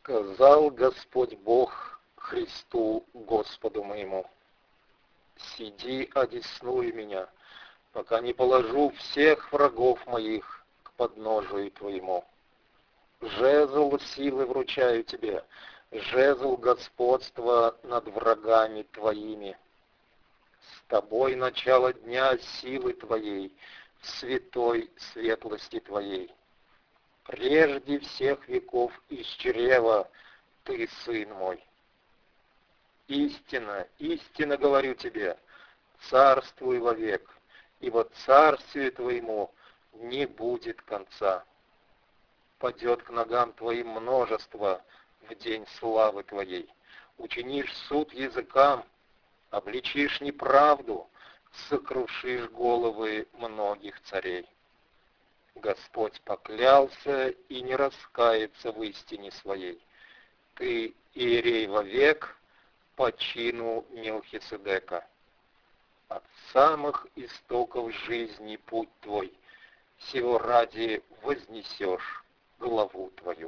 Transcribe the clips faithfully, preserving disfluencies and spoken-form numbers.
Сказал Господь Бог Христу Господу моему: сиди, одесную меня, пока не положу всех врагов моих к подножию твоему. Жезл силы вручаю тебе, жезл господства над врагами твоими. С тобой начало дня силы твоей, в святой светлости твоей. Прежде всех веков из чрева ты, сын мой. Истинно, истинно говорю тебе, царствуй вовек, ибо царствию твоему не будет конца. Падет к ногам твоим множество в день славы твоей. Учинишь суд языкам, обличишь неправду, сокрушишь головы многих царей. Господь поклялся и не раскается в истине своей. Ты иерей вовек по чину Мелхиседека. От самых истоков жизни путь твой, сего ради вознесешь главу твою.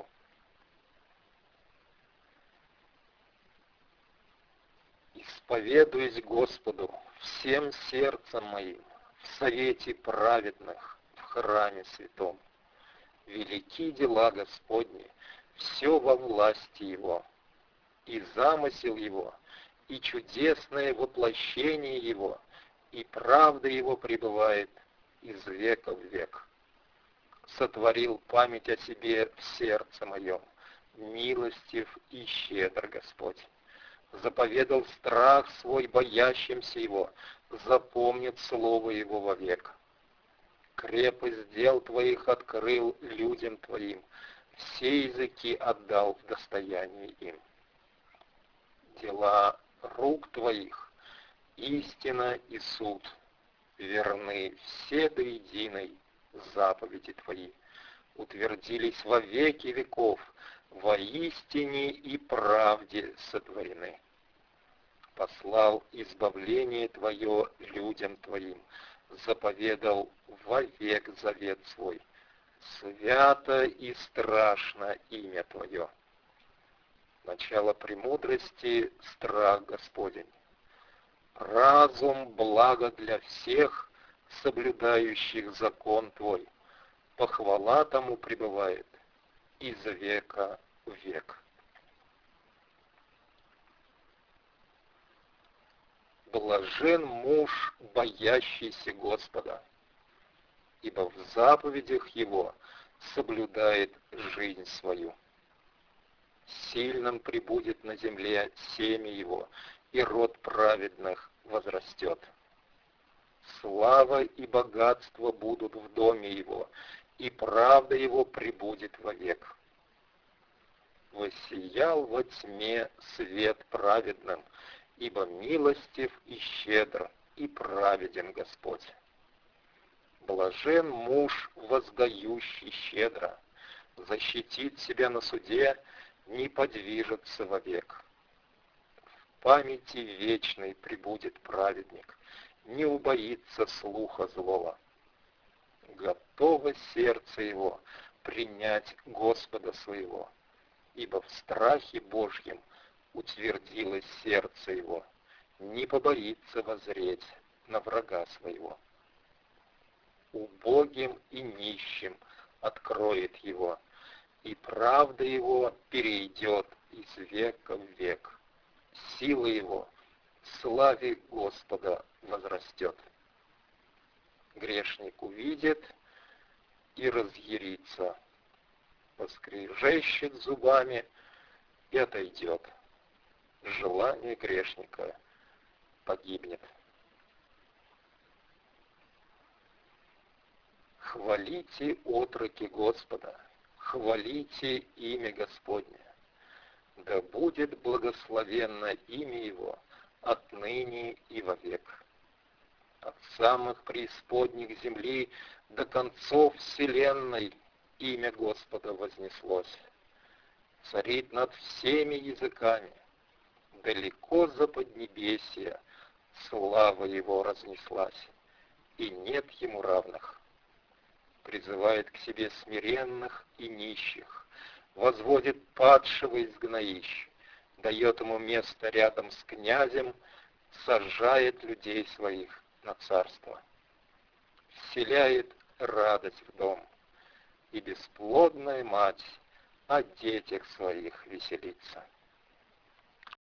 Исповедуюсь Господу всем сердцем моим в совете праведных, в храме святом. Велики дела Господни, все во власти Его, и замысел Его, и чудесное воплощение Его, и правда Его пребывает из века в век. Сотворил память о себе в сердце моем, милостив и щедр Господь. Заповедал страх свой боящимся Его, запомнит слово Его вовек. Крепость дел Твоих открыл людям Твоим, все языки отдал в достояние им. Дела рук Твоих, истина и суд, верны все до единой заповеди Твои, утвердились во веки веков, воистине и правде сотворены. Послал избавление Твое людям Твоим, заповедал вовек завет свой. Свято и страшно имя Твое. Начало премудрости — страх Господень. Разум — благо для всех, соблюдающих закон Твой. Похвала тому пребывает из века в век. Блажен муж, боящийся Господа, ибо в заповедях Его соблюдает жизнь свою. Сильным пребудет на земле семя Его, и род праведных возрастет. Слава и богатство будут в доме Его, и правда Его пребудет вовек. Воссиял во тьме свет праведным, ибо милостив и щедр, и праведен Господь. Блажен муж, воздающий щедро, защитит себя на суде, не подвижется вовек. В памяти вечной пребудет праведник, не убоится слуха злого. Готово сердце его принять Господа своего, ибо в страхе Божьем утвердилось сердце его, не побоится воззреть на врага своего. Убогим и нищим откроет его, и правда его перейдет из века в век. Сила его в славе Господа возрастет. Грешник увидит и разъярится, поскрежещет зубами и отойдет. Желание грешника погибнет. Хвалите отроки Господа, хвалите имя Господне. Да будет благословенно имя Его отныне и вовек. От самых преисподних земли до концов вселенной имя Господа вознеслось. Царит над всеми языками, далеко за поднебесье слава Его разнеслась, и нет Ему равных. Призывает к себе смиренных и нищих, возводит падшего из гноищ, дает ему место рядом с князем, сажает людей своих на царство, вселяет радость в дом, и бесплодная мать о детях своих веселится.